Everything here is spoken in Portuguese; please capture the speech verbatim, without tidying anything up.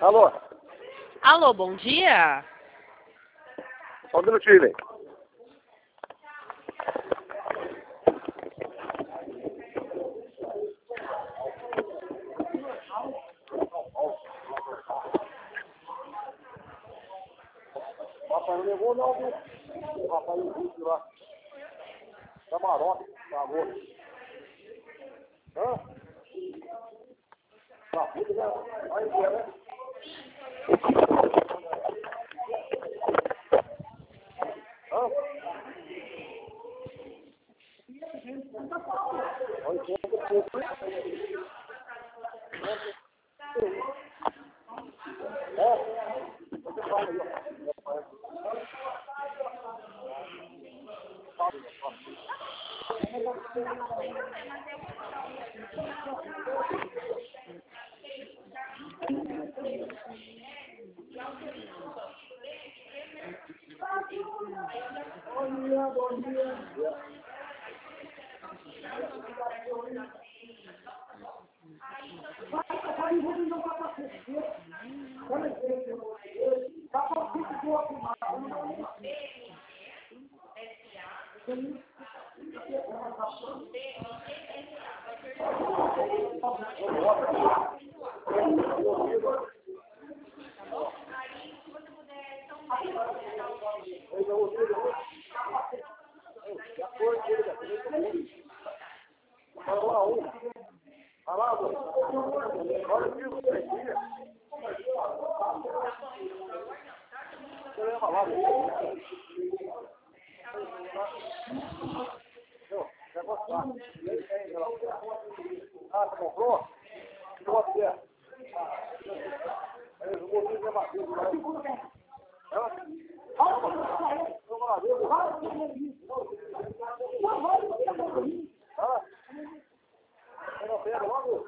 Alô? Alô, bom dia. Só um minutinho, velho. O rapaz não levou não, viu? O rapaz não viu lá. Camarote, por favor. Hã? Tá, puta, né? Vai embora, né? Hã? Olha, você fala aí, ó. Bom dia. Ah, comprou? Você. Eu vou ver a bagunça. Ah, eu não pego logo?